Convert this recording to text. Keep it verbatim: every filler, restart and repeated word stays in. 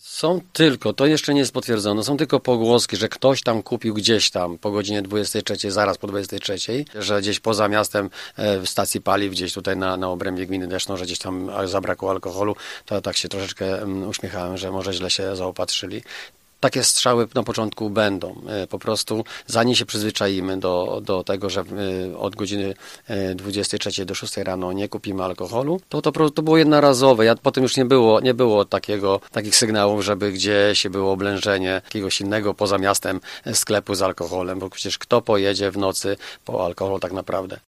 Są tylko, to jeszcze nie jest potwierdzone, są tylko pogłoski, że ktoś tam kupił gdzieś tam po godzinie dwudziestej trzeciej, zaraz po dwudziestej trzeciej, że gdzieś poza miastem w stacji paliw, gdzieś tutaj na, na obrębie gminy Deszno, że gdzieś tam zabrakło alkoholu, to tak się troszeczkę uśmiechałem, że może źle się zaopatrzyli. Takie strzały na początku będą. Po prostu zanim się przyzwyczaimy do, do tego, że od godziny dwudziestej trzeciej do szóstej rano nie kupimy alkoholu, to to, to było jednorazowe. Ja, potem już nie było, nie było takiego, takich sygnałów, żeby gdzieś było oblężenie jakiegoś innego poza miastem sklepu z alkoholem, bo przecież kto pojedzie w nocy po alkohol tak naprawdę?